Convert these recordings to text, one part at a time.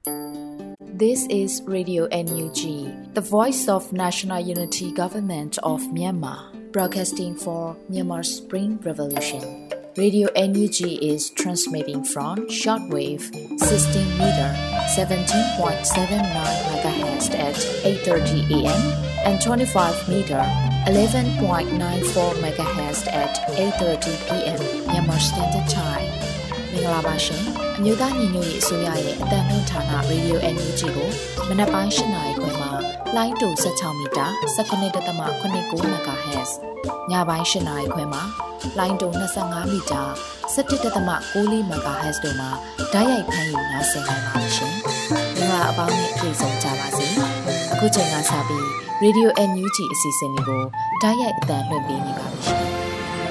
This is Radio NUG, the voice of National Unity Government of Myanmar, broadcasting for Myanmar's Spring Revolution. Radio NUG is transmitting from shortwave 16 meter 17.79 MHz at 8:30 AM and 25 meter 11.94 MHz at 8:30 PM Myanmar Standard Time. မင်္ဂလာပါရှင်။မြို့သားညီညွတ်ရေးအစိုးရရဲ့အသံလွှင့်ဌာန Radio NUG ကိုမနက်ပိုင်း၈နာရီခွဲမှာလိုင်းတူ16မီတာ19.89 MHz ညပိုင်း၈နာရီခွဲမှာလိုင်းတူ25မီတာ17.94 MHz တို့မှာဓာတ်ရိုက်ဖမ်းယူနိုင်စေနိုင်ပါရှင်။မင်္ဂလာအပေါင်းနဲ့ပြည့်စုံကြပါစေ။အခုချိန်ကစပြီး Radio NUG အစီအစဉ်လေးကိုဓာတ်ရိုက်အသံလွှင့်ပေးနေပါပြီရှင်။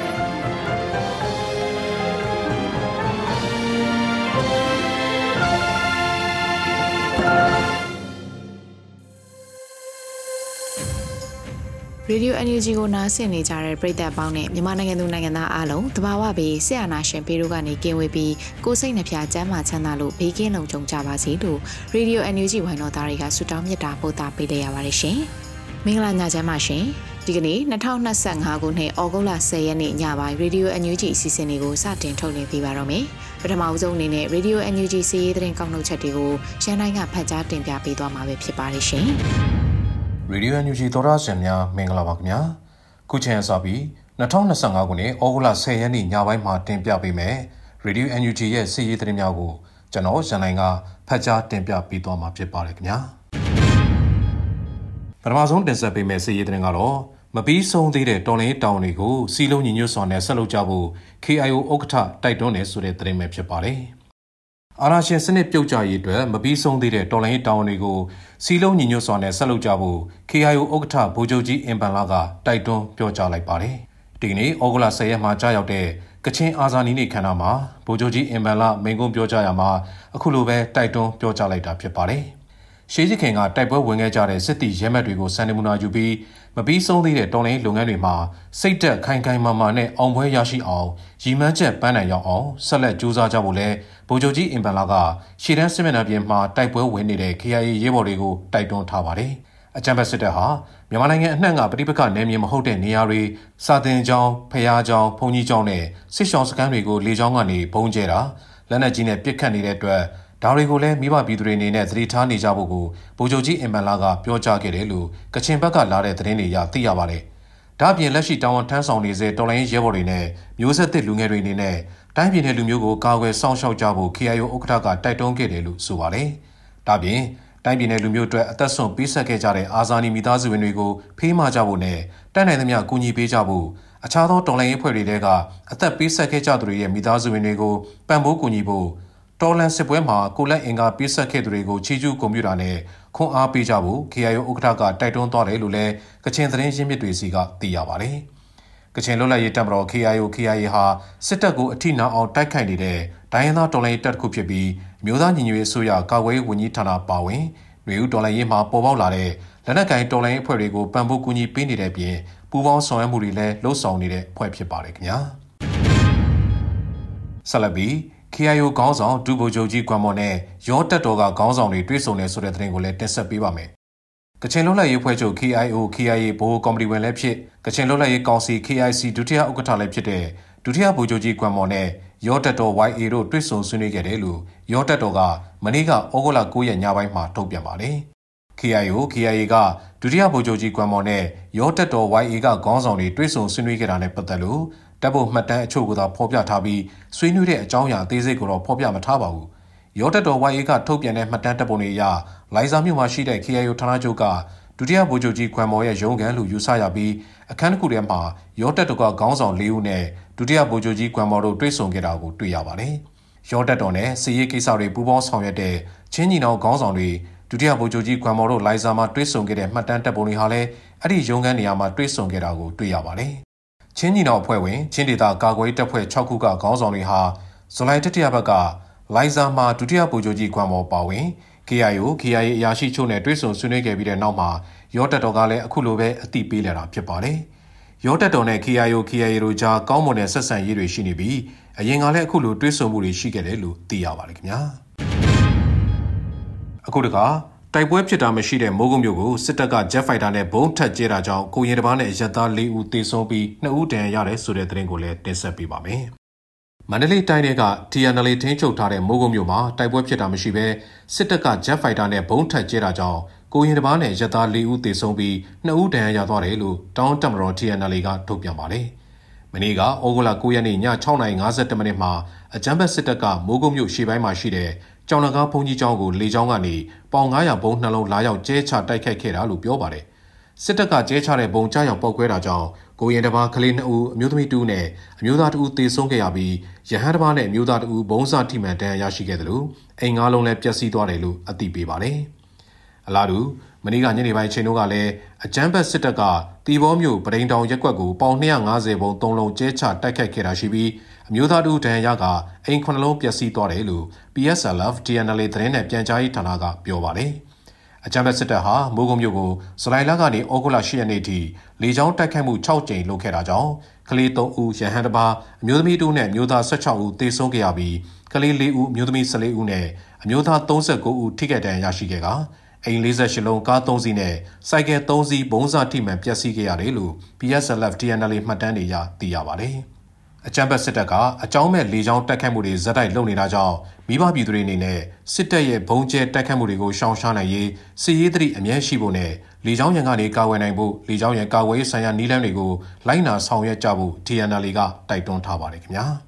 Radio NUG ကိုနားဆင်နေကြတဲ့ပရိသတ်ပေါင်းနဲ့မြန်မာနိုင်ငံသူနိုင်ငံသားအားလုံးတဘာဝဘေးဆရာနာရှင်ပေတို့ကနေကင်းဝေးပြီးကိုယ်စိတ်နှဖျားကျန်းမာချမ်းသာလို့ဘေးကင်းလုံခြုံကြပါစေလို့ Radio NUG ဝိုင်းတော်သားတွေကဆုတောင်းမြတ်တာပို့တာပေးလိုက်ရပါတယ်ရှင်။မင်္ဂလာညချမ်းပါရှင်။ဒီကနေ့2025ခုနှစ်ဩဂုတ်လ10ရက်နေ့ညပိုင်း Radio NUG အစီအစဉ်လေးကိုစတင်ထုတ်လွှင့်ပေးပါတော့မယ်။ပထမဆုံးအနေနဲ့ Radio NUG စီးရီးသတင်းကောက်နှုတ်ချက်တွေကိုရှမ်းတိုင်းကဖတ်ကြားတင်ပြပေးသွားမှာပဲဖြစ်ပါတယ်ရှင်။ Radio NUG သောရရှင်များမင်္ဂလာပါခင်ဗျာခုချိန်အစပြီး2025ခုနှစ်ဩဂုတ်လ10ရက်နေ့ညပိုင်းမှာတင်ပြပေးမယ် Radio NUG ရဲ့စီးရီးသတင်းများကိုကျွန်တော်ရန်နိုင်ကဖတ်ကြားတင်ပြပေးသွားမှာဖြစ်ပါတယ်ခင်ဗျာပထမဆုံးတင်ဆက်ပေးမယ့်စီးရီးသတင်းကတော့မပြီးဆုံးသေးတဲ့တော်လှန်ရေးတောင်းတွေကိုစီလုံးညီညွတ်စွာနဲ့ဆက်လုပ်ကြဖို့ KIO ဥက္ကဋ္ဌတိုက်တွန်းတယ်ဆိုတဲ့သတင်းပဲဖြစ်ပါတယ်အာဏာရှင်စနစ်ပြုတ်ကျရေးအတွက်မပြီးဆုံးသေးတဲ့တော်လှန်ရေးတောင်းတွေကိုစီလုံးညီညွတ်စွာနဲ့ဆက်လုပ်ကြဖို့ KIO ဥက္ကဋ္ဌဗိုလ်ချုပ်ကြီးအင်ပန်လာကတိုက်တွန်းပြောကြားလိုက်ပါတယ်။ဒီကနေ့ဩဂုတ်လ10ရက်မှာကြာရောက်တဲ့ကချင်အာဇာနည်နေ့ခမ်းနားမှာဗိုလ်ချုပ်ကြီးအင်ပန်လာမိန့်ခွန်းပြောကြားရာမှာအခုလိုပဲတိုက်တွန်းပြောကြားလိုက်တာဖြစ်ပါတယ်။ရှေးကြီးခင်ကတိုက်ပွဲဝင်ခဲ့ကြတဲ့စစ်တီရဲမှတ်တွေကိုစံနမူနာယူပြီးမပြီးဆုံးသေးတဲ့တော်လှန်ရေးလုပ်ငန်းတွေမှာစိတ်သက်ခိုင်ခိုင်မာမာနဲ့အောင်ပွဲရရှိအောင်ရည်မှန်းချက်ပန်းနိုင်ရောက်အောင်ဆက်လက်ကြိုးစားကြဖို့လဲဗိုလ်ချုပ်ကြီးအင်ပန်လာကရှေ့တန်းစစ်မျက်နှာပြင်မှာတိုက်ပွဲဝင်နေတဲ့ KIA ရဲဘော်တွေကိုတိုက်တွန်းထားပါတယ်။အကြမ်းဖက်စစ်တပ်ဟာမြန်မာနိုင်ငံအနှံ့ကပဋိပက္ခနယ်မြေမဟုတ်တဲ့နေရာတွေစာသင်ကျောင်းဖျားကျောင်းဘုံကြီးကျောင်းနဲ့စစ်ရှောင်းစခန်းတွေကိုလေကြောင်းကနေဘုံကျဲတာလက်နက်ကြီးနဲ့ပစ်ခတ်နေတဲ့အတွက်ဒါတွေကိုလည်းမိဘပြည်သူတွေအနေနဲ့သတိထားနေကြဖို့ကိုဗိုလ်ချုပ်ကြီးအင်ပန်လာကပြောကြားခဲ့တယ်လို့ကချင်ဘက်ကလာတဲ့သတင်းတွေအရသိရပါတယ်။ဒါ့အပြင်လက်ရှိတာဝန်ထမ်းဆောင်နေစေတော်လိုင်းရဲဘော်တွေနဲ့မျိုးဆက်သစ်လူငယ်တွေအနေနဲ့တိုင်းပြည်နယ်လူမျိုးကိုကာကွယ်စောင့်ရှောက်ကြဖို့ KIO ဥက္ကဋ္ဌကတိုက်တွန်းခဲ့တယ်လို့ဆိုပါတယ်။ဒါ့အပြင်တိုင်းပြည်နယ်လူမျိုးအတွက်အသက်ဆုံးပေးဆက်ခဲ့ကြတဲ့အာဇာနည်မိသားစုဝင်တွေကိုဖေးမကြဖို့နဲ့တန်းနိုင်သမျှကူညီပေးကြဖို့အခြားသောတော်လိုင်းရေးဖွဲ့တွေကအသက်ပေးဆက်ခဲ့ကြသူတွေရဲ့မိသားစုဝင်တွေကိုပံ့ပိုးကူညီဖို့တော်လန်စစ်ပွဲမှာကိုလက်အင်္ဂါပေးဆက်ခဲ့သူတွေကိုချီးကျူးဂုဏ်ပြုတာနဲ့ခွန်အားပေးကြဖို့ KIO ဥက္ကဋ္ဌကတိုက်တွန်းသွားတယ်လို့လည်းကချင်သတင်းရင်းမြစ်တွေစီကသိရပါတယ်။ကချင်လွတ်လပ်ရေးတပ်မတော် KIA ဟာစစ်တပ်ကိုအထိနာအောင်တိုက်ခိုက်နေတဲ့ဒိုင်းရင်းသားတော်လှန်ရေးတပ်တစ်ခုဖြစ်ပြီးမျိုးသားညီညွတ်ရေးအစိုးရကာကွယ်ရေးဝန်ကြီးဌာနပါဝင်တွေဦးတော်လှန်ရေးမှာပေါ်ပေါက်လာတဲ့လက်နက်ကိုင်တော်လှန်ရေးအဖွဲ့တွေကိုပံ့ပိုးကူညီပေးနေတဲ့အပြင်ပူးပေါင်းဆောင်ရွက်မှုတွေလည်းလှုပ်ဆောင်နေတဲ့အဖွဲ့ဖြစ်ပါတယ်ခင်ဗျာ။ဆက်လက်ပြီး KIO ခေါင်းဆောင်ဒုဗိုလ်ချုပ်ကြီးကွမ်မော်နဲ့ရောတပ်တော်ကခေါင်းဆောင်တွေတွေ့ဆုံနေဆိုတဲ့သတင်းကိုလည်းတင်ဆက်ပေးပါမယ်။ကချင်လွတ်လပ်ရေးဖွဲ့ချုပ် KIO KIA ဗဟိုကော်မတီဝင်လည်းဖြစ်ကချင်လွတ်လပ်ရေးကောင်စီ KIC ဒုတိယဥက္ကဋ္ဌလည်းဖြစ်တဲ့ဒုတိယဗိုလ်ချုပ်ကြီးကွမ်မော်နဲ့ရောတပ်တော် YA တို့တွေ့ဆုံဆွေးနွေးခဲ့တယ်လို့ရောတပ်တော်ကမနေ့ကဩဂုတ်လ9ရက်ညပိုင်းမှာထုတ်ပြန်ပါတယ်။ KIO KIA ကဒုတိယဗိုလ်ချုပ်ကြီးကွမ်မော်နဲ့ရောတပ်တော် YA ကခေါင်းဆောင်တွေတွေ့ဆုံဆွေးနွေးခဲ့တာနဲ့ပတ်သက်လို့တပ်ဖို့မှတ်တမ်းအချို့ကိုသာဖော်ပြထားပြီးဆွေးနွေးတဲ့အကြောင်းအရာအသေးစိတ်ကိုတော့ဖော်ပြမထားပါဘူး။ရောတပ်တော် YA ကထုတ်ပြန်တဲ့မှတ်တမ်းတပ်ပုံတွေအရလိုင်ဇာမြို့မှာရှိတဲ့ KIO ဌာနချုပ်ကဒုတိယဗိုလ်ချုပ်ကြီးကွမ်မော်ရဲ့ရုံးခန်းလို့ယူဆရပြီးအခန်းတစ်ခုထဲမှာရောတပ်တော်ကခေါင်းဆောင်၄ဦးနဲ့ဒုတိယဗိုလ်ချုပ်ကြီးကွမ်မော်တို့တွေ့ဆုံခဲ့တာကိုတွေ့ရပါတယ်။ရောတပ်တော်နဲ့စစ်ရေးကိစ္စတွေပူးပေါင်းဆောင်ရွက်တဲ့ချင်းညီနောင်ခေါင်းဆောင်တွေဒုတိယဗိုလ်ချုပ်ကြီးကွမ်မော်တို့လိုင်ဇာမှာတွေ့ဆုံခဲ့တဲ့မှတ်တမ်းတပ်ပုံတွေဟာလည်းအဲ့ဒီရုံးခန်းနေရာမှာတွေ့ဆုံခဲ့တာကိုတွေ့ရပါတယ်။ချင်းညီနောင်အဖွဲ့ဝင်ချင်းဒေသကာကွယ်ရေးတပ်ဖွဲ့6ခုကခေါင်းဆောင်တွေဟာဇူလိုင်တတိယပတ်ကလိုင်ဇာမှာဒုတိယဗိုလ်ချုပ်ကြီးကွမ်မော်ပါဝင် KIO KIA အရာရှိချုပ်နဲ့တွေ့ဆုံဆွေးနွေးခဲ့ပြီးတဲ့နောက်မှာရောတပ်တော်ကလည်းအခုလိုပဲအသိပေးလာတာဖြစ်ပါတယ်။ရောတပ်တော်နဲ့ KIO KIA တို့ကြားကောင်းမွန်တဲ့ဆက်ဆံရေးတွေရှိနေပြီးအရင်ကလည်းအခုလိုတွေ့ဆုံမှုတွေရှိခဲ့တယ်လို့သိရပါတယ်ခင်ဗျာ။အခုတခါတိုက်ပွဲဖြစ်တာမရှိတဲ့မိုးကုတ်မြို့ကိုစစ်တပ်ကဂျက်ဖိုက်တာနဲ့ဘုံထပ်ကျဲတာကြောင့်ကိုရင်တစ်ပါးနဲ့ရက်သား၄ဦးသေဆုံးပြီး2ဦးဒဏ်ရာရတယ်ဆိုတဲ့သတင်းကိုလည်းတင်ဆက်ပေးပါမယ်။မန္တလေးတိုင်းက TNL ထင်းချုပ်ထားတဲ့မိုးကုတ်မြို့မှာတိုက်ပွဲဖြစ်တာမရှိဘဲစစ်တပ်ကဂျက်ဖိုက်တာနဲ့ဘုံထပ်ကျဲတာကြောင့်ကိုရင်တစ်ပါးနဲ့ရက်သား၄ဦးသေဆုံးပြီး2ဦးဒဏ်ရာရသွားတယ်လို့တောင်းတမတော် TNL ကထုတ်ပြန်ပါတယ်။မနေ့ကဩဂုတ်လ9ရက်နေ့ည6:52မိနစ်မှာအကြမ်းဖက်စစ်တပ်ကမိုးကုတ်မြို့ရှေ့ပိုင်းမှာရှိတဲ့ကျောင်းနဂါဘုံကြီးကျောင်းကိုလေကြောင်းကနေပေါင်900ဘုံနှလုံးလာရောက်ကျဲချတိုက်ခိုက်ခဲ့တာလို့ပြောပါတယ်။စစ်တပ်ကကျဲချတဲ့ဘုံကြားရောက်ပောက်ကွဲတာကြောင့်ကိုရင်တစ်ပါးကလေး2ဦးအမျိုးသမီး2ဦးနဲ့အမျိုးသား2ဦးသေဆုံးခဲ့ရပြီးရဟန်းတစ်ပါးနဲ့အမျိုးသား2ဦးဘုံစားထိမှန်ဒဏ်ရာရရှိခဲ့တယ်လို့အိမ်9လုံးလည်းပျက်စီးသွားတယ်လို့အသိပေးပါတယ်။အလားတူမနေ့ကညနေပိုင်းချိန်တို့ကလည်းအကြမ်းဖက်စစ်တပ်ကတီဘောမြို့ပရိန်တောင်ရက်ကွက်ကိုပေါင်250ဘုံ3လုံးကျဲချတိုက်ခိုက်ခဲ့တာရှိပြီးအမျိုးသား2ဒဏ်ရာကအိမ်9လုံးပျက်စီးသွားတယ်လို့ PSLF TNL သတင်းနဲ့ပြန်ကြားရေးဌာနကပြောပါတယ်။အကြမ်းဖက်စစ်တပ်ဟာမိုးကုတ်မြို့ကိုဇူလိုင်လကနေဩဂုတ်လ10ရက်နေ့ထိလေကြောင်းတိုက်ခိုက်မှု6ကြိမ်လုပ်ခဲ့တာကြောင့်ကလေး3ဦးရဟန်းတစ်ပါးအမျိုးသမီး2နဲ့အမျိုးသား16ဦးသေဆုံးခဲ့ရပြီးကလေး4ဦးအမျိုးသမီး14ဦးနဲ့အမျိုးသား39ဦးထိခိုက်ဒဏ်ရာရရှိခဲ့ကအိမ်48လုံးကား3စီးနဲ့စိုက်ကယ်3စီးဘုံစားထိမှန်ပျက်စီးခဲ့ရတယ်လို့ PSLF TNL မှတ်တမ်းတွေရသိရပါတယ်။အကြမ်းဖက်စစ်တပ်ကအကြောင်းမဲ့လေကြောင်းတိုက်ခိုက်မှုတွေဇက်တိုက်လုပ်နေတာကြောင့်မိဘပြည်သူတွေအနေနဲ့စစ်တပ်ရဲ့ဘုံကျဲတိုက်ခိုက်မှုတွေကိုရှောင်ရှားနိုင်ရေးစစ်ရေးသတိအမြဲရှိဖို့နဲ့လေကြောင်းရန်ကနေကာဝယ်နိုင်ဖို့လေကြောင်းရန်ကာဝယ်ရေးဆိုင်ရာနည်းလမ်းတွေကိုလိုက်နာဆောင်ရွက်ကြဖို့ TNL ကတိုက်တွန်းထားပါတယ်ခင်ဗျာ။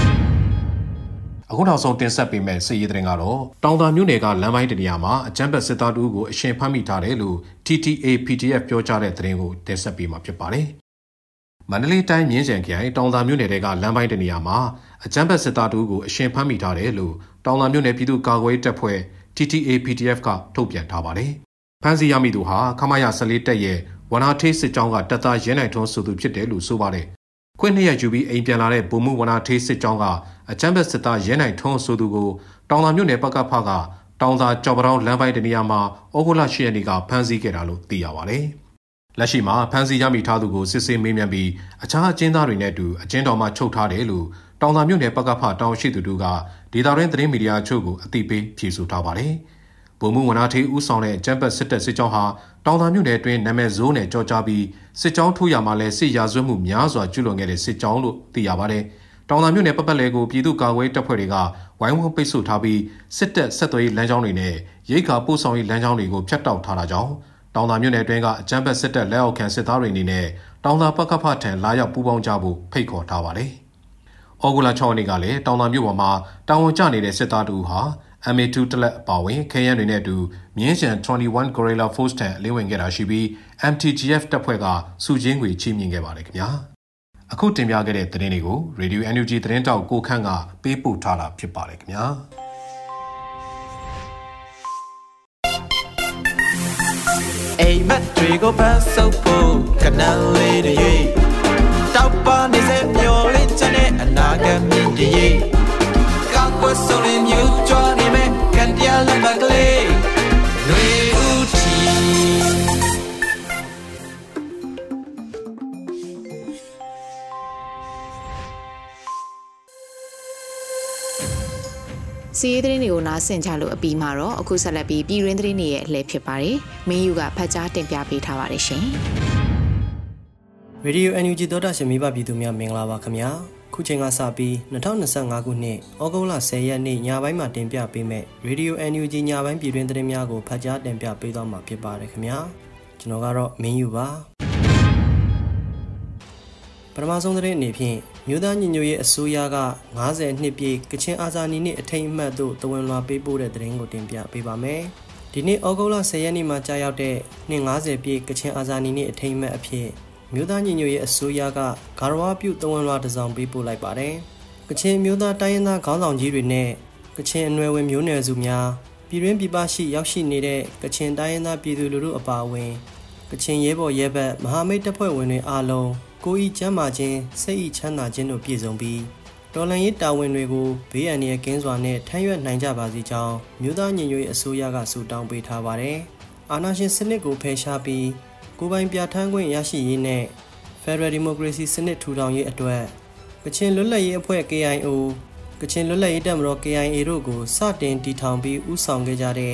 အခုနောက်ဆုံးတင်ဆက်ပေးမယ့်စစ်ရေးသတင်းကတော့တောင်သာမြို့နယ်ကလမ်းပိုင်းတနေရာမှာအကြမ်းဖက်စစ်သားတို့ကိုအရှင်ဖမ်းမိထားတယ်လို့ TTA PDF ပြောကြားတဲ့သတင်းကိုတင်ဆက်ပေးမှာဖြစ်ပါတယ်။မန္တလေးတိုင်းမြင်းခြံခရိုင်တောင်သာမြို့နယ်ကလမ်းပိုင်းတနေရာမှာအကြမ်းဖက်စစ်သားတို့ကိုအရှင်ဖမ်းမိထားတယ်လို့တောင်သာမြို့နယ်ပြည်သူ့ကာကွယ်ရေးတပ်ဖွဲ့ TTA PDF ကထုတ်ပြန်ထားပါတယ်။ဖမ်းဆီးရမိသူဟာခမရ14တပ်ရဲ့ဝနာထေးစစ်ကြောင်းကတပ်သားရဲနိုင်ထွန်းဆိုသူဖြစ်တယ်လို့ဆိုပါတယ်။ခွင့်2ရက်ယူပြီးအိမ်ပြန်လာတဲ့ဗိုလ်မှူးဝနာထေးစစ်ကြောင်းကအကြမ်းဖက်စစ်သားရဲနိုင်ထွန်းဆိုသူကိုတောင်သာမြို့နယ်ပကဖကတောင်သာကြော်ပတောင်းလမ်းပိုင်းတနေရာမှာဩဂုတ်လ10ရက်နေ့ကဖမ်းဆီးခဲ့တာလို့သိရပါတယ်။လက်ရှိမှာဖမ်းဆီးရမိထားသူကိုစစ်ဆေးမေးမြန်းပြီးအခြားအကျဉ်းသားတွေနဲ့အတူအကျဉ်းတော်မှာချုပ်ထားတယ်လို့တောင်သာမြို့နယ်ပကဖတောင်ရှိသူတို့ကဒေတာရင်းသတင်းမီဒီယာအချို့ကိုအသိပေးဖြေဆိုထားပါတယ်။ဗိုလ်မှူးဝနာထေးဦးဆောင်တဲ့ကျမ်းပတ်စစ်တပ်စစ်ကြောင်းဟာတောင်သာမြို့နယ်အတွင်းနာမည်ဆိုးနဲ့ကြော်ကြားပြီးစစ်ကြောင်းထိုးရမှာလဲစစ်ရာဇဝတ်မှုများစွာကျူးလွန်ခဲ့တဲ့စစ်ကြောင်းလို့သိရပါတယ်။တောင်သာမြို့နယ်ပတ်လည်ကိုပြည်သူ့ကာကွယ်တပ်ဖွဲ့တွေကဝိုင်းဝန်းပိတ်ဆို့ထားပြီးစစ်တပ်ဆက်သွယ်ရေးလမ်းကြောင်းတွေနဲ့ရိတ်ခါပို့ဆောင်ရေးလမ်းကြောင်းတွေကိုဖျက်တောက်ထားတာကြောင့်တောင်သာမြို့နယ်အတွင်းကအကြမ်းဖက်စစ်တပ်လက်အောက်ခံစစ်သားတွေအနေနဲ့တောင်သာပကဖထံလာရောက်ပူးပေါင်းကြဖို့ဖိတ်ခေါ်ထားပါတယ်။ဩဂုတ်လ6ရက်နေ့ကလည်းတောင်သာမြို့ပေါ်မှာတာဝန်ကျနေတဲ့စစ်သားတို့ဟာ MA2 တလက်အပါဝင်ခဲယမ်းတွေနဲ့အတူမြင်းချံ21 Gorilla Force ထံအလင်းဝင်ခဲ့တာရှိပြီး MTGF တပ်ဖွဲ့ကစုချင်းငွေချီးမြှင့်ခဲ့ပါတယ်ခင်ဗျာ။အခုတင်ပြခဲ့တဲ့သတင်းတွေကို Radio NUG သတင်းတောက်ကိုခန့်ကပေးပို့ထားတာဖြစ်ပါတယ်ခင်ဗျာအိမ်မက်တွေကိုဖမ်းဆုပ်ဖို့ကနန်းလေးတွေတောက်ပါနေစေမျောလေးချင်တဲ့အနာဂတ်မြင့်တည်းကောက်ွယ်ဆိုရင်မြူကြွားနေမယ်ကန်တရားလက်မကလေးတွေဦးချီစီးရီးသတင်းတွေကိုနားဆင်ကြလို့အပြီးမှာတော့အခုဆက်လက်ပြီးပြည်တွင်းသတင်းတွေရဲ့အလှည့်ဖြစ်ပါတယ်။မင်းယူကဖတ်ကြားတင်ပြပေးထားပါတယ်ရှင်။ Radio NUG သောတာရှင်မိဘပြည်သူများမင်္ဂလာပါခင်ဗျာ။ခုချိန်ကစပြီး2025ခုနှစ်ဩဂုတ်လ10ရက်နေ့ညပိုင်းမှာတင်ပြပေးမယ့် Radio NUG ညပိုင်းပြည်တွင်းသတင်းများကိုဖတ်ကြားတင်ပြပေးသွားမှာဖြစ်ပါတယ်ခင်ဗျာ။ကျွန်တော်ကတော့မင်းယူပါ။ပထမဆုံးသတင်းအနေဖြင့်မြို့သားညီညွတ်ရေးအစိုးရက90နှစ်ပြည့်ကချင်အာဇာနည်နေ့အထိမ်းအမှတ်သို့တဝန်လွှာပေးပို့တဲ့သတင်းကိုတင်ပြပေးပါမယ်။ဒီနေ့ဩဂုတ်လ10ရက်နေ့မှာကြာရောက်တဲ့နှစ်90ပြည့်ကချင်အာဇာနည်နေ့အထိမ်းအမှတ်အဖြစ်မြို့သားညီညွတ်ရေးအစိုးရကဂါရဝပြုတဝန်လွှာတစ်စောင်ပေးပို့လိုက်ပါတယ်။ကချင်မြို့သားတိုင်းရင်းသားခေါင်းဆောင်ကြီးတွေနဲ့ကချင်အနွယ်ဝင်မျိုးနွယ်စုများပြည်တွင်းပြည်ပရှိရောက်ရှိနေတဲ့ကချင်တိုင်းရင်းသားပြည်သူလူထုအပါအဝင်ကချင်ရဲဘော်ရဲဘက်မဟာမိတ်တပ်ဖွဲ့ဝင်တွေအားလုံးကိုယ်ဤချမ်းသာခြင်းစိတ်ဤချမ်းသာခြင်းတို့ပြည့်စုံပြီးတော်လှန်ရေးတာဝန်တွေကိုဘေးအန္တရာယ်ကင်းစွာနဲ့ထမ်းရွက်နိုင်ကြပါစေကြောင်းမြို့သားညီညွတ်ရေးအစိုးရကဆုတောင်းပေးထားပါတယ်။အာဏာရှင်စနစ်ကိုဖယ်ရှားပြီးကိုယ်ပိုင်ပြဋ္ဌာန်းခွင့်ရရှိရေးနဲ့ Federal Democracy စနစ်ထူထောင်ရေးအတွက်ကချင်လွတ်လပ်ရေးအဖွဲ့ KIO ကချင်လွတ်လပ်ရေးတပ်မတော် KIA တို့ကိုစတင်တည်ထောင်ပြီးဦးဆောင်ခဲ့ကြတဲ့က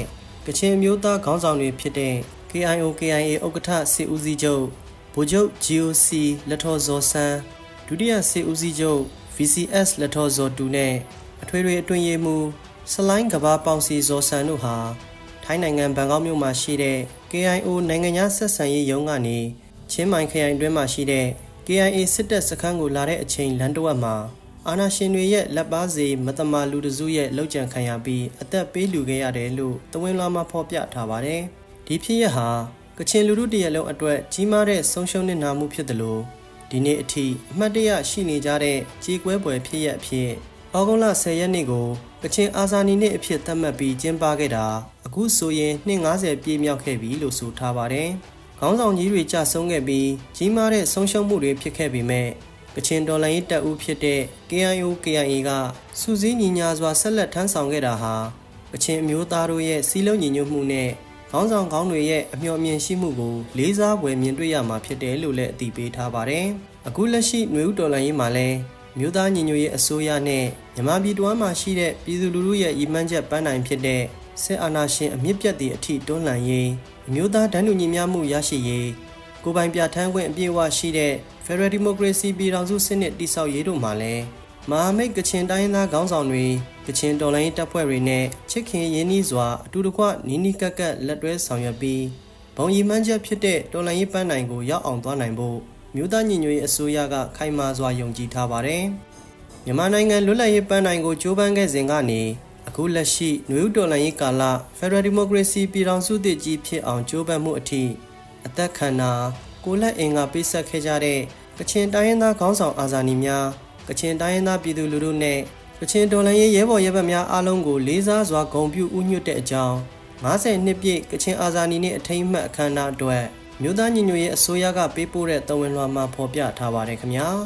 ကချင်မျိုးသားခေါင်းဆောင်တွေဖြစ်တဲ့ KIO KIA ဥက္ကဋ္ဌစစ်ဦးစီးချုပ်ဗိုလ်ချုပ် GOC လက်ထော်ဇော်ဆန်းဒုတိယစစ်ဦးစီးချုပ် VCS လက်ထော်ဇော်တူနဲ့အထွေထွေအတွင်းရေးမှူးစလိုင်းကဘာပေါင်စီဇော်ဆန်းတို့ဟာထိုင်းနိုင်ငံဘန်ကောက်မြို့မှာရှိတဲ့ KIO နိုင်ငံခြားဆက်ဆံရေးရုံးကနေချင်းမိုင်ခရိုင်အတွင်းမှာရှိတဲ့ KIA စစ်တပ်စခန်းကိုလာတဲ့အချိန်လမ်းတစ်ဝက်မှာအာဏာရှင်တွေရဲ့လက်ပါစီမတမာလူတစုရဲ့လှုပ်ကြံခံရပြီးအသက်ပေးလူခဲ့ရတယ်လို့တဝင်းလွှာမှာဖော်ပြထားပါတယ်။ဒီဖြစ်ရပ်ဟာကချင်လူထုတရက်လုံးအတွက်ကြီးမားတဲ့ဆုံးရှုံးနစ်နာမှုဖြစ်တယ်လို့ဒီနေ့အထိအမှတ်တရရှိနေကြတဲ့ကြေကွဲပွဲဖြစ်ရပ်အဖြစ်ဩဂုတ်လ10ရက်နေ့ကိုကချင်အာဇာနည်နေ့အဖြစ်သတ်မှတ်ပြီးကျင်းပခဲ့တာအခုဆိုရင်နှစ်90ပြည့်မြောက်ခဲ့ပြီလို့ဆိုထားပါတယ်။ခေါင်းဆောင်ကြီးတွေကြဆုံးခဲ့ပြီးကြီးမားတဲ့ဆုံးရှုံးမှုတွေဖြစ်ခဲ့ပေမဲ့ကချင်တော်လှန်ရေးတပ်ဦးဖြစ်တဲ့ KIO KIA ကစူးစီးညီညာစွာဆက်လက်ထမ်းဆောင်ခဲ့တာဟာကချင်အမျိုးသားတို့ရဲ့စီးလုံးညီညွတ်မှုနဲ့ခေါင်းဆောင်ကောင်းတွေရဲ့အမျှော်အမြင်ရှိမှုကိုလေးစားဖွယ်မြင်တွေ့ရမှာဖြစ်တယ်လို့လည်းအသိပေးထားပါတယ်။အခုလက်ရှိຫນွေဦးတော်လှန်ရေးမှာလည်းမြို့သားညီညွတ်ရေးအစိုးရနဲ့မြန်မာပြည်တွင်းမှာရှိတဲ့ပြည်သူလူထုရဲ့ရည်မှန်းချက်ပန်းတိုင်ဖြစ်တဲ့စစ်အာဏာရှင်အမြင့်ပြတ်သည့်အထိတွန်းလှန်ရေးအမျိုးသားတန်းတူညီမျှမှုရရှိရေးကိုယ်ပိုင်ပြဋ္ဌာန်းခွင့်အပြည့်အဝရှိတဲ့ Federal Democracy ပြည်ထောင်စုစနစ်တည်ဆောက်ရေးတို့မှာလည်းမဟာမိတ်ကချင်တိုင်းရင်းသားခေါင်းဆောင်တွေကချင်တော်လှန်ရေးတပ်ဖွဲ့တွေနဲ့ချစ်ခင်ရင်းနှီးစွာအတူတကွနီးနီးကပ်ကပ်လက်တွဲဆောင်ရွက်ပြီးဘုံရည်မှန်းချက်ဖြစ်တဲ့တော်လှန်ရေးပန်းတိုင်ကိုရောက်အောင်သွားနိုင်ဖို့မြို့သားညီညွတ်ရေးအစိုးရကခိုင်မာစွာယုံကြည်ထားပါတယ်။မြန်မာနိုင်ငံလွတ်လပ်ရေးပန်းတိုင်ကိုကြိုးပမ်းခဲ့စဉ်ကနေအခုလက်ရှိຫນွေဦးတော်လှန်ရေးကာလ Federal Democracy ပြည်ထောင်စုတည်ကြီးဖြစ်အောင်ကြိုးပမ်းမှုအထိအသက်ခံတာကိုလက်အင်ကပေးဆက်ခဲ့ကြတဲ့ကချင်တိုင်းရင်းသားခေါင်းဆောင်အာဇာနည်များကချင်တိုင်းရင်းသားပြည်သူလူထုနဲ့ကချင်တော်လှန်ရေးရဲဘော်ရဲဘက်များအားလုံးကိုလေးစားစွာဂုဏ်ပြုဥညွတ်တဲ့အကြောင်း50နှစ်ပြည့်ကချင်အာဇာနည်နေ့အထိမ်းအမှတ်အခမ်းအနားအတွက်မြို့သားညီညွတ်ရေးအစိုးရကပေးပို့တဲ့တော်ဝင်လွှာမှာဖော်ပြထားပါတယ်ခင်ဗျာ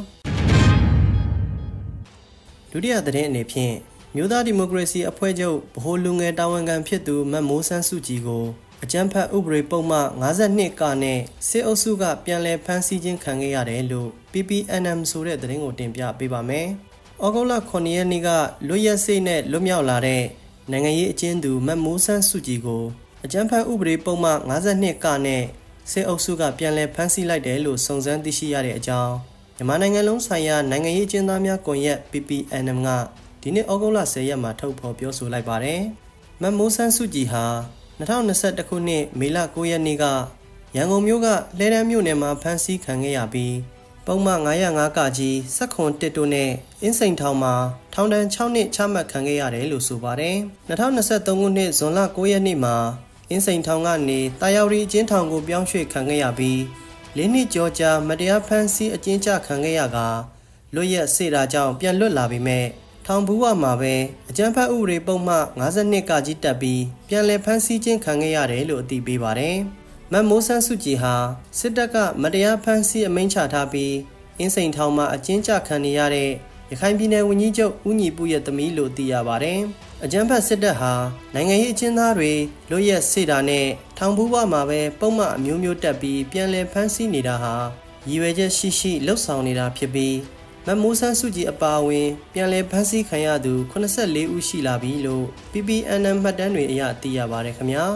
ဒုတိယသတင်းအနေဖြင့်မြို့သားဒီမိုကရေစီအဖွဲ့ချုပ်ဗဟိုလူငယ်တာဝန်ခံဖြစ်သူမတ်မိုးဆန်းစုကြည်ကိုအကြမ်းဖက်ဥပဒေပုံမှန်52ကနဲ့စစ်အုပ်စုကပြန်လည်ဖမ်းဆီးခြင်းခံခဲ့ရတယ်လို့ PPNM ဆိုတဲ့သတင်းကိုတင်ပြပေးပါမယ်။ဩဂုတ်လ9ရက်နေ့ကလွတ်ရက်စိတ်နဲ့လွတ်မြောက်လာတဲ့နိုင်ငံရေးအကျဉ်းသူမတ်မိုးဆန်းစုကြည်ကိုအကြမ်းဖက်ဥပဒေပုံမှန်52ကနဲ့စစ်အုပ်စုကပြန်လည်ဖမ်းဆီးလိုက်တယ်လို့စုံစမ်းသိရှိရတဲ့အကြောင်းမြန်မာနိုင်ငံလုံးဆိုင်ရာနိုင်ငံရေးအကျဉ်းသားများကွန်ရက် PPNM ကဒီနေ့ဩဂုတ်လ10ရက်မှာထုတ်ဖော်ပြောဆိုလိုက်ပါတယ်။မတ်မိုးဆန်းစုကြည်ဟာ2021ခုနှစ်မေလ9ရက်နေ့ကရန်ကုန်မြို့ကလှည်းတန်းမြို့နယ်မှာဖမ်းဆီးခံခဲ့ရပြီးပုံမှန်905ကကြီး701တို့နဲ့အင်းစိန်ထောင်မှာထောင်ဒဏ်6နှစ်ချမှတ်ခံခဲ့ရတယ်လို့ဆိုပါတယ်။2023ခုနှစ်ဇွန်လ9ရက်နေ့မှာအင်းစိန်ထောင်ကနေတာယာဝတီအကျဉ်းထောင်ကိုပြောင်းရွှေ့ခံခဲ့ရပြီး၄နှစ်ကျော်ကြာမတရားဖမ်းဆီးအကျဉ်းချခံခဲ့ရကလွတ်ရက်စေတာကြောင့်ပြန်လွတ်လာပေမဲ့ထောင်ဘူးဝမှာပဲအကြမ်းဖက်ဥပဒေပုံမှန်52ကကြီးတက်ပြီးပြန်လည်ဖမ်းဆီးခြင်းခံခဲ့ရတယ်လို့အသိပေးပါတယ်။မတ်မိုးဆန်းစုကြည်ဟာစစ်တပ်ကမတရားဖမ်းဆီးအမိန့်ချထားပြီးအင်းစိန်ထောင်မှာအကျဉ်းချခံနေရတဲ့ရခိုင်ပြည်နယ်ဝန်ကြီးချုပ်ဦးညီပူရဲ့သမီးလို့သိရပါတယ်။အကြမ်းဖက်စစ်တပ်ဟာနိုင်ငံရေးအကျဉ်းသားတွေလွတ်ရက်စေတာနဲ့ထောင်ဘူးဝမှာပဲပုံမှန်အမျိုးမျိုးတက်ပြီးပြန်လည်ဖမ်းဆီးနေတာဟာရည်ရွယ်ချက်ရှိလှုပ်ဆောင်နေတာဖြစ်ပြီးမတ်မိုးဆန်းစုကြည်အပါအဝင်ပြန်လည်ဖမ်းဆီးခံရသူ84ဦးရှိလာပြီလို့ PPNM မှတ်တမ်းတွေအရသိရပါတယ်ခင်ဗျာ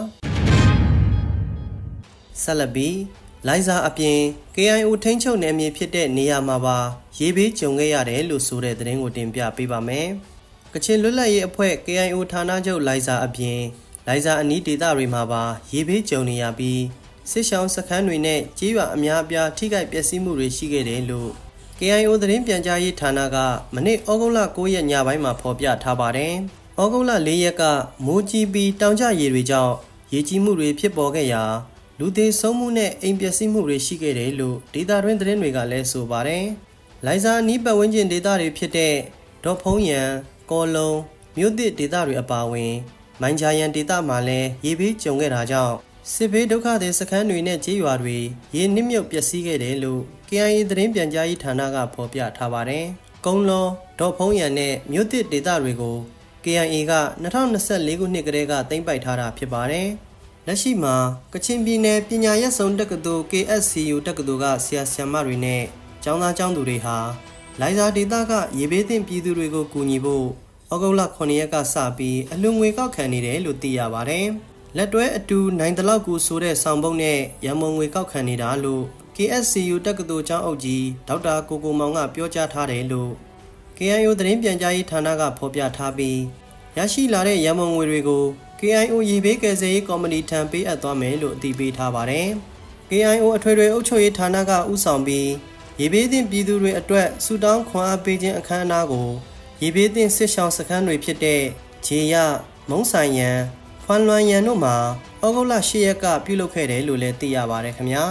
ဆက်လက်ပြီးလိုင်ဇာအပြင် KIO ထိန်းချုပ်နယ်မြေဖြစ်တဲ့နေရာမှာပါရေဘေးကြုံခဲ့ရတယ်လို့ဆိုတဲ့သတင်းကိုတင်ပြပေးပါမယ်ကချင်လွတ်လပ်ရေးအဖွဲ့ KIO ဌာနချုပ်လိုင်ဇာအပြင်လိုင်ဇာအနီးဒေသတွေမှာပါရေဘေးကြုံနေရပြီးစစ်ရှောင်းစခန်းတွေနဲ့ကြေးရွာအများအပြားထိခိုက်ပျက်စီးမှုတွေရှိခဲ့တယ်လို့KIO သတင်းပြန်ကြားရေးဌာနကမနေ့ဩဂုတ်လ9ရက်ညပိုင်းမှာဖော်ပြထားပါတယ်။ဩဂုတ်လ4ရက်ကမိုးကြီးပြီးတောင်ကျရေတွေကြောင့်ရေကြီးမှုတွေဖြစ်ပေါ်ခဲ့ရာလူသေဆုံးမှုနဲ့အိမ်ပျက်စီးမှုတွေရှိခဲ့တယ်လို့ဒေသတွင်းသတင်းတွေကလည်းဆိုပါတယ်။လိုင်ဇာအနီးပတ်ဝန်းကျင်ဒေသတွေဖြစ်တဲ့ဒေါ်ဖုံးရန်၊ကော်လုံ၊မြို့သစ်ဒေသတွေအပါအဝင်မိုင်ဂျာယန်ဒေသမှာလည်းရေဘေးကြုံခဲ့တာကြောင့်စစ်ဘေးဒုက္ခသည်စခန်းတွေနဲ့ကြေးရွာတွေရေနစ်မြုပ်ပျက်စီးခဲ့တယ်လို့ KIA သတင်းပြန်ကြားရေးဌာနကဖော်ပြထားပါတယ်။ကုန်းလောဒေါ်ဖုံးရန်နဲ့မြို့သစ်ဒေသတွေကို KIA က2024ခုနှစ်ကတည်းကသိမ်းပိုက်ထားတာဖြစ်ပါတယ်။လက်ရှိမှာကချင်ပြည်နယ်ပညာရေးစုံတက္ကသိုလ် KSCU တက္ကသိုလ်ကဆရာဆရာမတွေနဲ့ကျောင်းသားကျောင်းသူတွေဟာလိုင်ဇာဒေသကရေဘေးသင့်ပြည်သူတွေကိုကူညီဖို့ဩဂုတ်လ9ရက်ကစပြီးအလှူငွေကောက်ခံနေတယ်လို့သိရပါတယ်။လက်တွဲအတူနိုင်တလောက်ကူဆိုတဲ့ဆောင်ပုဒ်နဲ့ရန်မုံငွေကောက်ခံနေတာလို့ KSCU တက္ကသိုလ်ကျောင်းအုပ်ကြီးဒေါက်တာကိုမောင်ကပြောကြားထားတယ်လို့ KIO သတင်းပြန်ကြားရေးဌာနကဖော်ပြထားပြီးရရှိလာတဲ့ရန်မုံငွေတွေကို KIO ရေဘေးကယ်ဆယ်ရေးကော်မတီထံပေးအပ်သွားမယ်လို့အသိပေးထားပါတယ်။ KIO အထွေထွေအုပ်ချုပ်ရေးဌာနကဦးဆောင်ပြီးရေဘေးသင့်ပြည်သူတွေအတွက်စူတောင်းခွန်အားပေးခြင်းအခမ်းအနားကိုရေဘေးသင့်စစ်ရှောင်းစခန်းတွေဖြစ်တဲ့ဂျေရမုံဆိုင်ရန်ဖွမ်းလွမ်းရန်တို့မှာဩဂုတ်လ10ရက်ကပြုလုပ်ခဲ့တယ်လို့လည်းသိရပါတယ်ခင်ဗျာ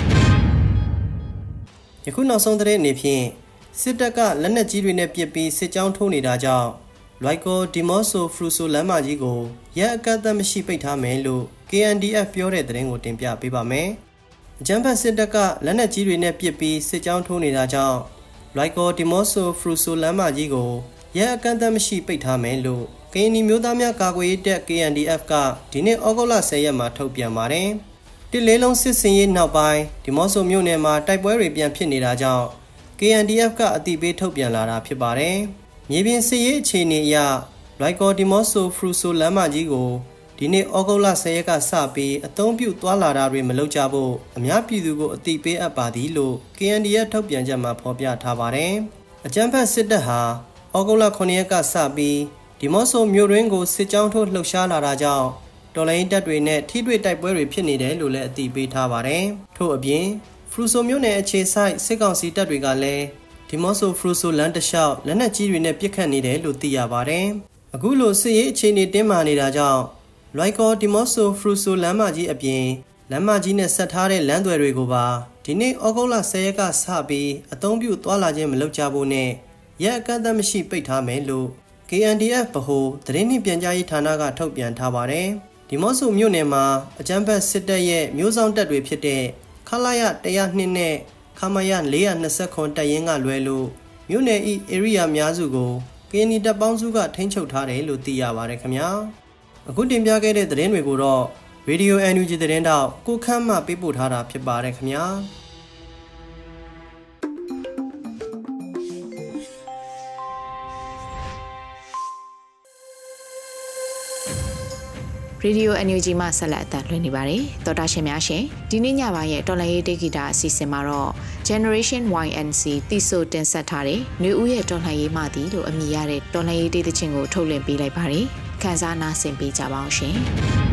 ယခုနောက်ဆုံးသတင်းအနေဖြင့်စစ်တပ်ကလက်နက်ကြီးတွေနဲ့ပစ်ပြီးစစ်ကြောင်းထိုးနေတာကြောင့်လွိုက်ကောဒီမော့ဆိုဖရူဆိုလမ်းမကြီးကိုရက်အကန့်အသတ်မရှိပိတ်ထားမယ်လို့ KNDF ပြောတဲ့သတင်းကိုတင်ပြပေးပါမယ်အကြမ်းဖက်စစ်တပ်ကလက်နက်ကြီးတွေနဲ့ပစ်ပြီးစစ်ကြောင်းထိုးနေတာကြောင့်လွိုက်ကောဒီမော့ဆိုဖရူဆိုလမ်းမကြီးကိုရက်အကန့်အသတ်မရှိပိတ်ထားမယ်လို့ကရင်မျိုးသားများကာကွယ်ရေးတပ် KNDF ကဒီနေ့ဩဂုတ်လ10ရက်မှာထုတ်ပြန်ပါတယ်တစ်လေးလုံးစစ်စင်ရေးနောက်ပိုင်းဒီမော့ဆိုမြို့နယ်မှာတိုက်ပွဲတွေပြန်ဖြစ်နေတာကြောင့် KNDF ကအတိပေးထုတ်ပြန်လာတာဖြစ်ပါတယ်မြေပြင်စစ်ရေးအခြေအနေအရလွိုက်ကောဒီမော့ဆိုဖရူဆိုလမ်းမကြီးကိုဒီနေ့ဩဂုတ်လ10ရက်ကစပြီးအသုံးပြုသွားလာတာတွေမလုပ်ကြဖို့အများပြည်သူကိုအတိပေးအပ်ပါသည်လို့ KNDF ထုတ်ပြန်ချက်မှာဖော်ပြထားပါတယ်အကြမ်းဖက်စစ်တပ်ဟာဩဂုတ်လ9ရက်ကစပြီးဒီမော့ဆိုမြို့ရင်းကိုစစ်ကြောင်းထိုးလှုပ်ရှားလာတာကြောင့်တော်လိုင်းတပ်တွေနဲ့ထိတွေ့တိုက်ပွဲတွေဖြစ်နေတယ်လို့လည်းအသိပေးထားပါတယ်ထို့အပြင်ဖရူဆိုမြို့နယ်အခြေစိုက်စစ်ကောင်စီတပ်တွေကလည်းဒီမော့ဆိုဖရူဆိုလမ်းတစ်လျှောက်လက်နက်ကြီးတွေနဲ့ပစ်ခတ်နေတယ်လို့သိရပါတယ်အခုလိုစစ်ရေးအခြေအနေတင်းမာနေတာကြောင့်လွိုက်ကောဒီမော့ဆိုဖရူဆိုလမ်းမကြီးအပြင်လမ်းမကြီးနဲ့ဆက်ထားတဲ့လမ်းသွယ်တွေကိုပါဒီနေ့ဩဂုတ်လ10ရက်ကစပြီးအသုံးပြုသွားလာခြင်းမလုပ်ကြဖို့နဲ့ရက်အကန့်အသတ်မရှိပိတ်ထားမယ်လို့ KNDF ဗဟိုသတင်းနှင့်ပြန်ကြားရေးဌာနကထုတ်ပြန်ထားပါတယ်ဒီမော့ဆိုမြို့နယ်မှာအကြမ်းဖက်စစ်တပ်ရဲ့မျိုးစောင့်တပ်တွေဖြစ်တဲ့ခလာရ102နဲ့ခမရ429တပ်ရင်းကလွဲလို့မြို့နယ်ဤ area များစုကို KNI တပ်ပေါင်းစုကထိန်းချုပ်ထားတယ်လို့သိရပါတယ်ခင်ဗျာအခုတင်ပြခဲ့တဲ့သတင်းတွေကိုတော့ Radio NUG သတင်းတောက်ကိုခန့်မှပေးပို့ထားတာဖြစ်ပါတယ်ခင်ဗျာရေဒီယို NUG မှဆက်လက်အသံလွှင့်နေပါတယ်။သောတာရှင်များရှင်ဒီနေ့ညပိုင်းရဲ့တော်လှန်ရေးတေဂီတာအစီအစဉ်မှာတော့ Generation YNC တီဆိုတင်ဆက်ထားတဲ့ຫນွေဦးရဲ့တော်လှန်ရေးမှသည်လို့အမည်ရတဲ့တော်လှန်ရေးတေးသချင်းကိုထုတ်လွှင့်ပေးလိုက်ပါတယ်။ခန်းစားနားဆင်ပေးကြပါအောင်ရှင်။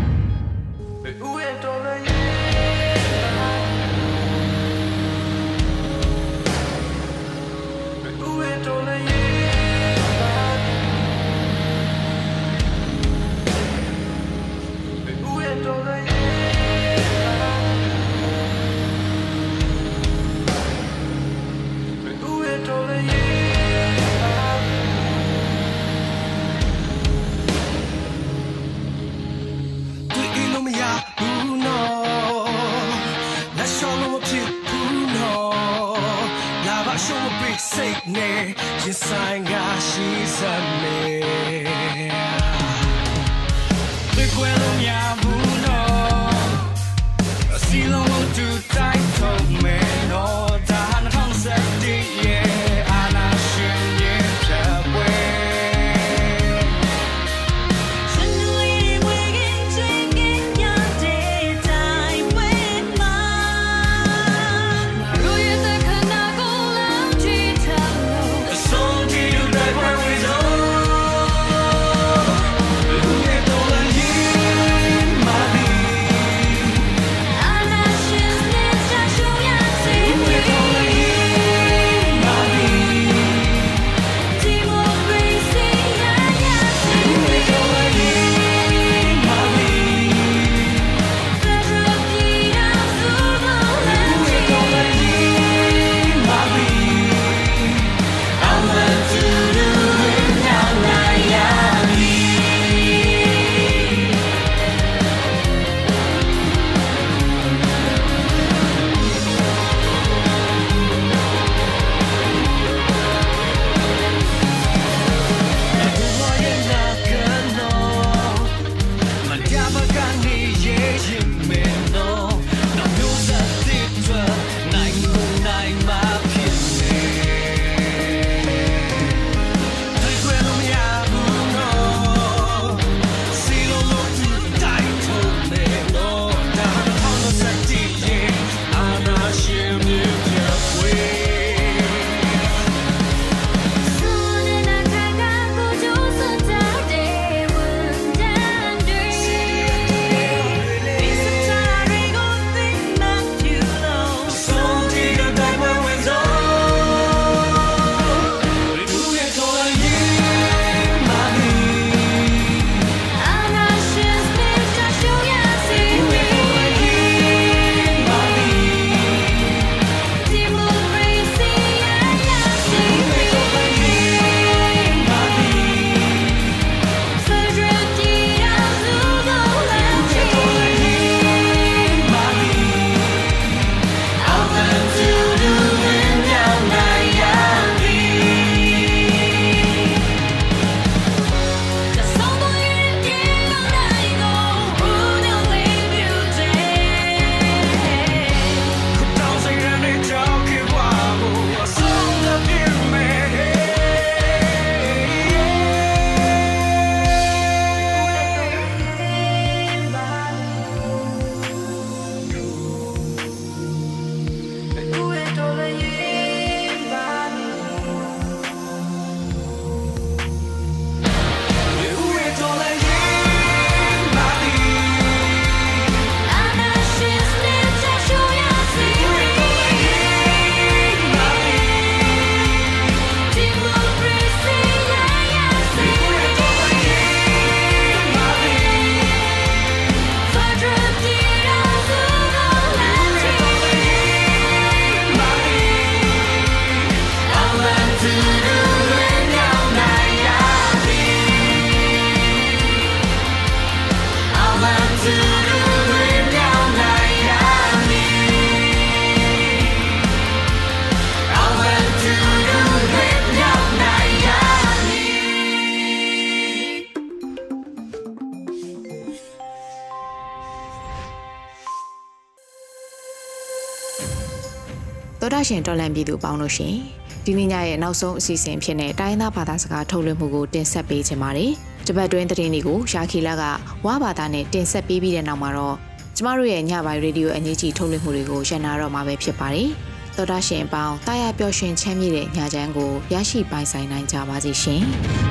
တော်တာရှင်တော်လန်ပြည်သူပေါင်းလို့ရှင်ဒီနေ့ညရဲ့နောက်ဆုံးအစီအစဉ်ဖြစ်တဲ့တိုင်းသားဘာသာစကားထုတ်လွှင့်မှုကိုတင်ဆက်ပေးချင်ပါတယ်တပတ်တွင်းသတင်းတွေကိုရာခီလာကဝါဘာသာနဲ့တင်ဆက်ပေးပြီးတဲ့နောက်မှာတော့ကျမတို့ရဲ့ညပိုင်းရေဒီယိုအန်ဂျီထုတ်လွှင့်မှုတွေကိုရန်နာတော့မှာပဲဖြစ်ပါတယ်တော်တာရှင်ပေါင်းတာယာပျော်ရွှင်ချမ်းမြေ့တဲ့ညချမ်းကိုရရှိပိုင်ဆိုင်နိုင်ကြပါစေရှင်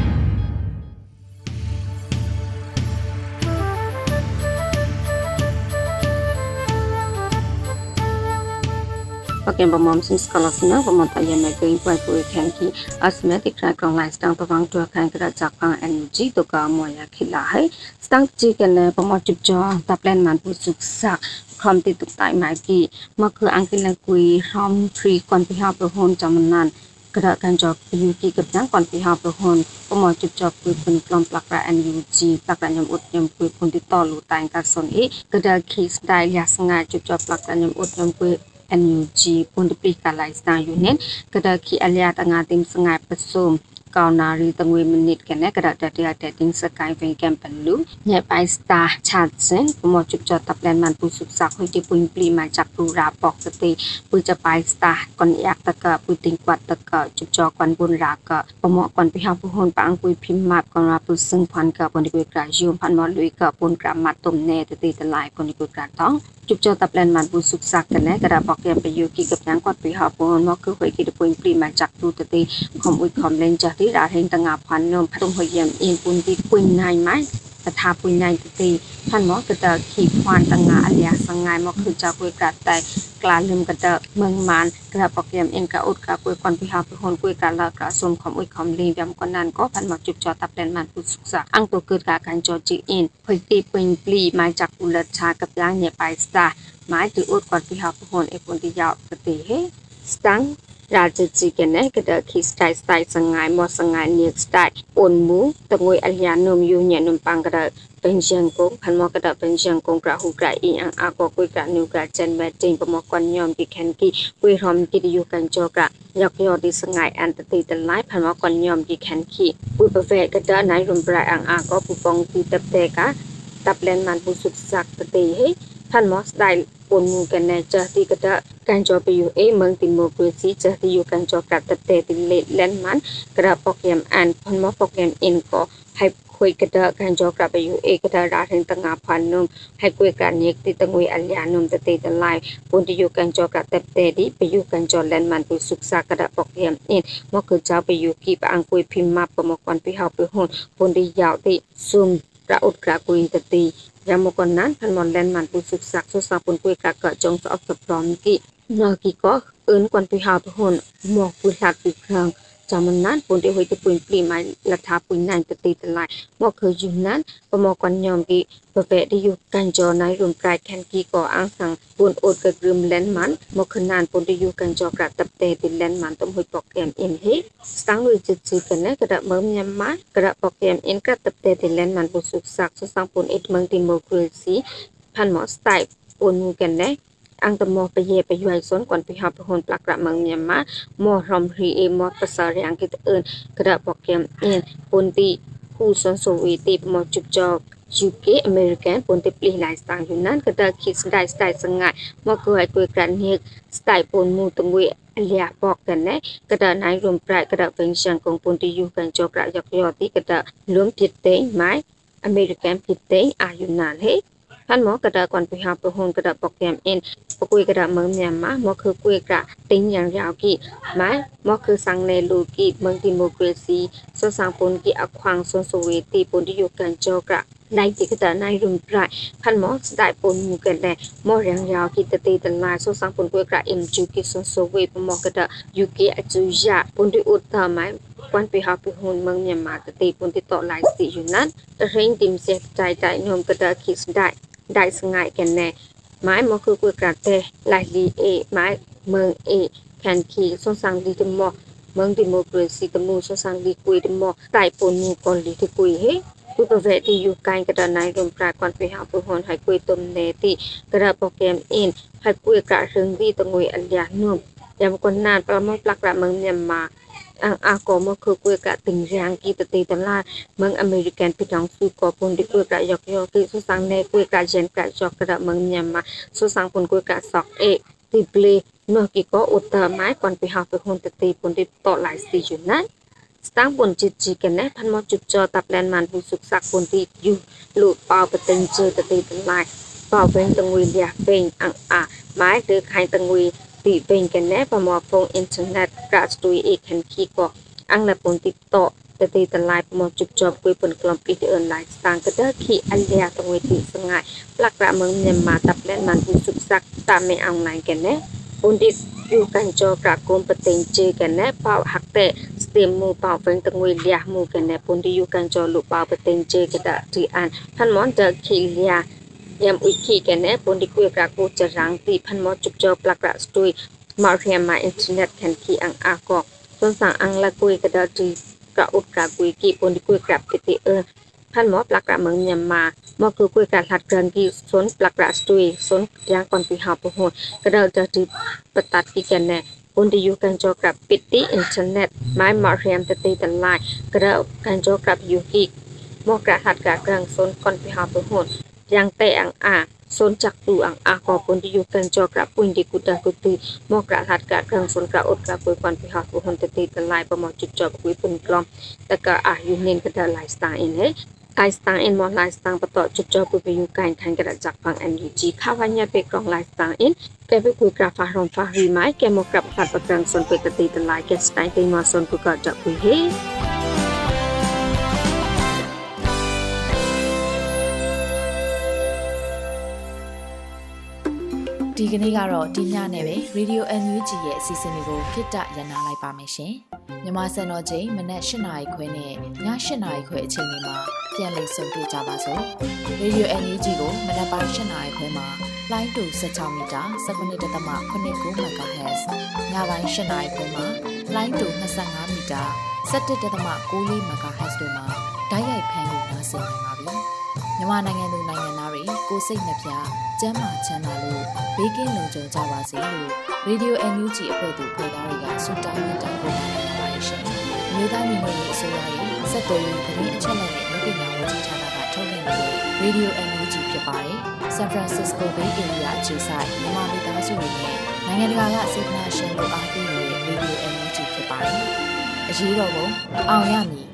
Pakai pemomsin sekolah sini pemontanya megai buat kue kengki asmetik rakong lain sedang pemang dua kan kerajaan pang energi tu kamu ya kilahai sedang jika le pemojib jauh taplen mampu sukses คอมติดตุกตายมากีมาคืออังกฤษกุยรอมทรีก่อนพิหารประหนจำนานกระดากันจอกยูกีกับยังก่อนพิหารประหนปมอจุดจอกกุยเป็นกลมปลักระแอนยูจีปลักระยมอุดยมกุยคนติดต่อลูตายการสนกระดาคีสได้ยาสงาจุดจอกปลักระยมอุดยมกุยNUG ปุ่นติปีกาไลสตาอยู่เน้นกระดาคีอาเลียต่างติมสงายผสมกาวนารีตังเวมินิตกันนะกระดาษเดียดดิ้งสกายเวงแกมเป็นลูเนี่ยไปสตาร์ชาร์เซนปมอจุดจอตับแลนมันปูสุกสักให้ที่ปุ่นปลีมาจากปูราปอกสติปูจะไปสตาร์ก่อนอยากตะกะปูติงกวัดตะกะจุดจอก่อนบุญรากะปมอก่อนพิหารปูหนปังปุยพิมมาบก่อนราปูซึ่งพันกะปุ่นที่ปุยกระยุมพันมอลุยกะปุ่นกระมัดตุ่มเนตติตะลายปุ่นที่ปุยกระต้องจุดจอตับแลนมันปูสุกสักกันนะกระดาษปอกแกมไปยูกีกับยังก่อนพิหารปูหนมอคือให้ที่ปุ่นปลีมาจากปูตติคอมอุยคอมเลนจากที่ราเห็นต่างพันนมพรุ่งหอยมอินปุนที่ปุยนายไหมแต่ทาปุยนายตีท่านหมอกระเตอขีควานต่างอาเลียสังไงมอคือจะปุยกระแต่กลาลืมกระเตอเมืองมันกระปอกยมอินกระอุดกระปุยคอนพิหารปุยหนปุยกระลากระสมคอมอุยคอมลียมก่อนนั้นก็พันหมอจุดจอตับแลนมันปุสุกสักอังตัวเกิดการจอจีอินหอยตีปุยปลีมาจากอุลชากับย่างเนี่ยไปสตาไม้ถืออุดก่อนพิหารปุยหนเอปุนที่ยาวกติเฮสตังราชจิกันนะก็เดคิสไตสไตสังไงมอสังไงเนียสไตปนมูตะงวยอัลยานมยูเนี่ยนมปังก็เดเป็นเชียงกงพันมอก็เดเป็นเชียงกงกระหูกระอีอังอากกุยกระนิวกระเจนแบจิงปมอกันยอมกิแคนกีกุยรอมกิดิยูกันจอกระยอกยอดิสังไงอันตติตะไลพันมอกันยอมกิแคนกีปุยประเวก็เดนายรุมปลายอังอากปุปองตีตับเตกะตับเลนมันปุสุกสักตติเฮพันมอสไตปนมูกันแน่จะที่กระดาการจอไปอยู่เมืองติโมกรีซีจะที่อยู่การจอกัดตะเตติเลแลนมันกระโปรแกรมอันพันมอโปรแกรมอินก็ให้คุยกระดาการจอกลับไปอยู่กระดาราถึงต่างพันนุ่มให้คุยกันเน็กติตังเวอัลยานุ่มตะเตตะไลปนที่อยู่การจอกัดตะเตดิไปอยู่การจอแลนมันไปศึกษากระดาโปรแกรมอินมอคือเจ้าไปอยู่กีบอังคุยพิมพ์มาประมกรไปเฮาไปหุ่นปนที่ยาวที่ซุ่มกระอุดกระกุยตะตียามก่อนนั้นพันมอนแลนมันปูศึกษาสุสาปนกุยกะกะจงสอบกับพร้อมกินอกิก็เอิ้นก่อนไปหาไปหนหมอกปุหลักปุครั้งจามันนั้นปนที่หอยตะปุยปลีไม้ลัทธาปุยนันตะตีตะลายหมอกเคยอยู่นั้นปมก่อนยอมกิประเภทที่อยู่กันจอในรวมปลายแคนกีก่ออ้างสังปนโอดกระกรึมแลนมันหมอกขนานปนที่อยู่กันจอกระตับเตติแลนมันต้มหอยโปรแกรมอินเฮสังลุยจิตกันนะกระเมืองยามากระโปรแกรมอินกระตับเตติแลนมันปุสุกสักสุสังปนเอ็ดเมืองติโมกรีซีพันหมอสไตล์ปนมูกันนะอังตมอไปเยไปย่อยสนก่อนไปหาประหนปลักระเมืองยามามอรอมรีเอมอภาษาเรียงกิตเอิญกระโปรแกรมอินปนตีคู่สนโซเวตีมอจุบจอกUK อเมริกันปนติปลีหลายสไตล์อยู่นั้นก็ได้คิดสไตล์สังไงมอกุยกุยกันเฮกสไตล์ปนมูตงเวเลียบอกกันนะก็ได้นายรวมปลายก็ได้เป็นเชียงของปนที่อยู่กันจอกระยอกยอที่ก็ได้รวมผิดเต็งไม้อเมริกันผิดเต็งอายุนานเฮท่านหมอกระดาก่อนไปหาประหนกระดาโปรแกรมอินปกุยกระดาเมืองเมียนมาหมอคือกุยกระติงอย่างยาวกี่ไม้หมอคือสังเนลูกี่เมืองติโมกรีซีส่วนสังปนกี่อควางส่วนโซเวตีปนที่อยู่กันจอกระในที่กระดานายรุมปลายท่านหมอได้ปนมูกันแลหมออย่างยาวกี่ตะตีตะลายส่วนสังปนกุยกระเอ็มจูกี่ส่วนโซเวปหมอกระดายูเกอจูยาปนที่อุดตาไม้วันไปหาไปหุ่นเมืองเมียนมาตะตีปนที่ต่อหลายสีอยู่นั้นแต่เร่งติมเสียใจนมกระดาคิดได้สงายกันแน่ไม้มอคือกุยกระเตลายลีเอไม้เมืองเอแคนคีส่วนสังลีตมอเมืองติโมกรีซีตมูส่วนสังลีกุยตมอไต่ปนมูกอลีที่กุยเฮกุยประเวทที่อยู่กันกระดานายรวมปลายก่อนไปหาไปหุ่นให้กุยตมเนติกระดาโปรแกรมอินให้กุยกระเริงดีตงวยอัลยานุ่มยามคนนานประมอปลักระเมืองเมียนมาอังอากอมคือกุยกระติงยางกีตตีตลาดเมืองอเมริกันพี่น้องสุกอปนที่กุยกระยอกยอกีสุสังเนกุยกระเจนกระจอกกระเมืองเมียนมาสุสังปนกุยกระสอกตีเปลนอกิก็อุตไม้ก่อนไปหาไปหุ่นตีปนติต่อหลายสีอยู่นั้นสร้างบนจีกันนะพันมอจุดจอตับแลนมันผู้สุกสักบนตีอยู่หลุดเป่าไปเต็งเจอตีเป็นลายเป่าเป็นตังวีเดียเป็นอังไม้เดือใครตังวีตีเป็นกันนะประมอฟงอินเทอร์เน็ตกระจุยเอกแคนคีก็อังนับปนติต่อตีตลายประมอจุดจอคุยปนกลมปีเอินลายสร้างก็ได้ขี่อันเดียตังวีตีสง่ายปลักระเมืองเมียนมาตับแลนมันผู้สุกสักตามไม่เอาไหนกันนะปนติอยู่กันจอกระกลมปะเต็งเจกันนะเป่าหักเตะสเต็มมูเป่าเป็นตังวีเลียมูกันนะปนติอยู่กันจอลุเป่าปะเต็งเจกระดาที่อันพันมอนเจอขี่เลียยามอุยขี่กันนะปนติคุยกระกูจะรังตีพันมอจุดจอปลักระสตุยมาเรียมาอินเทอร์เน็ตแคนคีอังอากอกส่วนสั่งอังละคุยกระดาที่กระอุดกระกุยกีปนติคุยกระติพันมอปลักระเมืองเมียนมามอคือคุยการหัดเกินกีสนปลักระสตุยสนยางก่อนปีหาปะหนกระดาจะที่ปตัดกีกันนะปนติอยู่กันจอกับปิดที่อินเทอร์เน็ตไม้มาเรียมตีตลายกระดากันจอกับยูกีมอกระหัดกระกลางสนก่อนปีหาปะหนยังเตะอังสนจักตูอังกอปนที่อยู่กันจอกระปุยดิกุดากุตีมอกระหัดกระกลางสนกระอดกระปุยก่อนปีหาปะหนตีตลายประมอจุดจอบกุยปุ่นกลอมแต่กระอยู่เน้นกระดาไลฟ์สไตล์เองไลฟ์สไตล์มอไลฟ์สไตล์ประต่อจุดจอบกุยไปอยู่กันทันกระจักฟังNUGข้าวันยาไปกรองไลฟ์สไตล์แกไปคุยกราฟารอมฟารีไม้แกมอกระหัดประกลางสนไปกตีตลายแกสไตล์ตีมาสนกุกระจักกุยเฮဒီကနေ့ကတော့ဒီညနဲ့ပဲ Radio NUG ရဲ့အစီအစဉ်လေးကိုခਿੱတရနာလိုက်ပါမယ်ရှင်။မြန်မာစံတော်ချိန်မနက်၈နာရီခွဲနဲ့ည၈နာရီခွဲအချိန်တွေမှာပြန်လည်ဆုံတွေ့ကြပါစို့။ Radio NUG ကိုမနက်ပိုင်း၈နာရီခွဲမှာလိုင်းတူ16မီတာ19.89 MHz ညပိုင်း၈နာရီခွဲမှာလိုင်းတူ25မီတာ17.94 MHz တို့မှာဓာတ်ရိုက်ဖမ်းလို့နားဆင်နိုင်ပါပြီ။မြန်မာနိုင်ငံသူနိုင်ငံသားတွေကိုစိတ်နှပြကျန်းမာချမ်းသာလို့ဘေးကင်းလုံခြုံကြပါစေလို့ Radio NUG အဖွဲ့သူဖွဲ့သားတွေကဆုတောင်းမြတ်တာပို့လာနေပါတယ်ရှင်။မြေသားညီမတွေအစိုးရရဲ့စက်တော်ရင်သတင်းအချက်အလက်တွေလူပညာဝန်ကြီးဌာနကထုတ်လွှင့်နေတဲ့ Radio NUG ဖြစ်ပါတယ်။ San Francisco Bay Area အခြေစိုက်မြန်မာမိသားစုတွေနဲ့နိုင်ငံတကာကစေတနာရှင်တို့အားပေးနေတဲ့ Radio NUG ဖြစ်ပါတယ်။အရေးတော်ပုံအောင်ရမည်